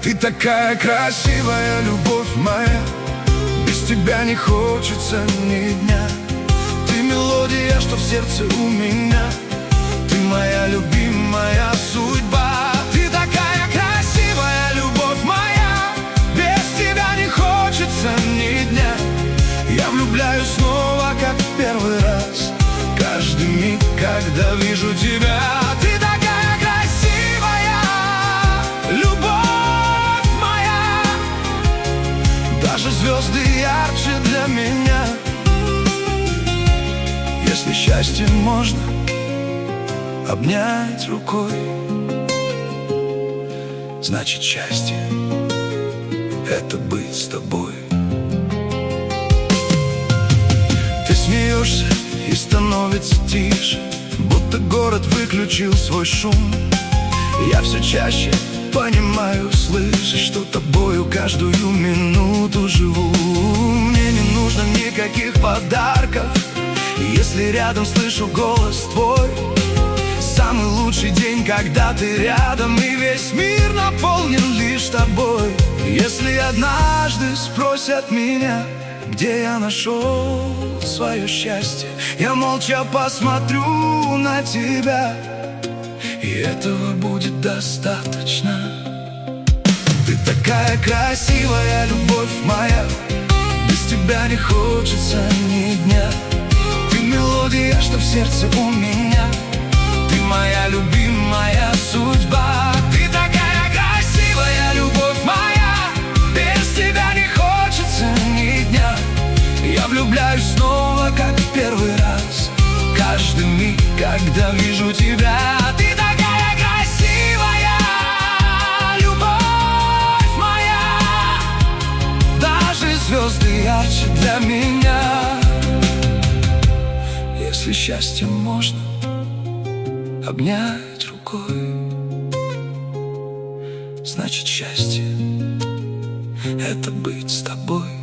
Ты такая красивая, любовь моя, без тебя не хочется ни дня. Ты мелодия, что в сердце у меня, ты моя любимая судьба. Ты такая красивая, любовь моя, без тебя не хочется ни дня. Я влюбляюсь снова, как в первый раз, каждый миг, когда вижу тебя. Ты такая красивая, любовь моя, даже звезды ярче для меня. Если счастье можно обнять рукой, значит счастье — это быть с тобой. Ты смеешься и становится тише, будто город выключил свой шум. Я все чаще понимаю, слышишь, что тобою каждую минуту живу. Мне не нужно никаких подарков, если рядом слышу голос твой. Самый лучший день, когда ты рядом, и весь мир наполнен лишь тобой. Если однажды спросят меня, где я нашел свое счастье, я молча посмотрю на тебя, и этого будет достаточно. Ты такая красивая, любовь моя, без тебя не хочется ни дня. Ты мелодия, что в сердце у меня, ты моя любимая судьба. Ты такая красивая, любовь моя, без тебя не хочется ни дня. Я влюбляюсь снова, как в первый раз, каждый миг, когда вижу тебя. Ты такая красивая, любовь моя, даже звезды ярче для меня. Если счастье можно обнять рукой, значит счастье — это быть с тобой.